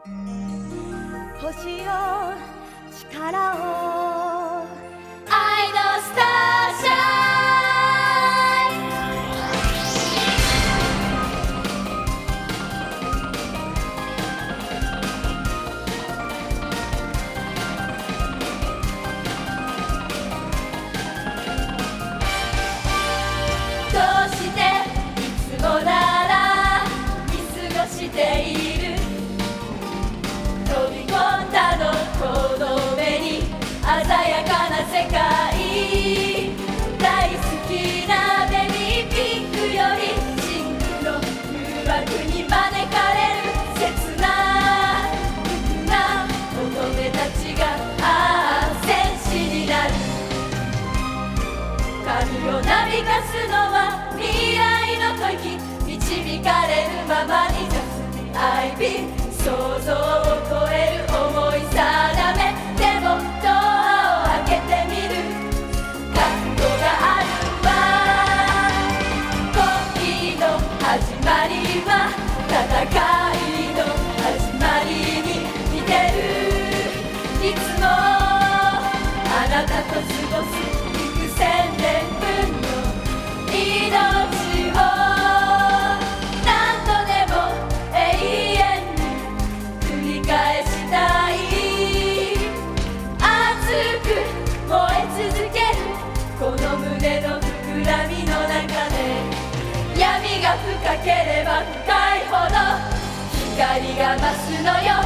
星よ力を愛のスターシャインどうしていつもなら見過ごしている飛び込んだのこの目に鮮やかな世界大好きなベビーピンクよりシンクの誘惑に招かれる切な無垢な乙女たちが戦士になる髪をなびかすのは未来の吐息導かれるままに Just I be 想像を超える思い定めでもドアを開けてみる覚悟があるわ恋の始まりは戦いの始まりに似てるいつもあなたと過ごす幾千年分の命をこの胸の膨らみの中で闇が深ければ深いほど光が増すのよ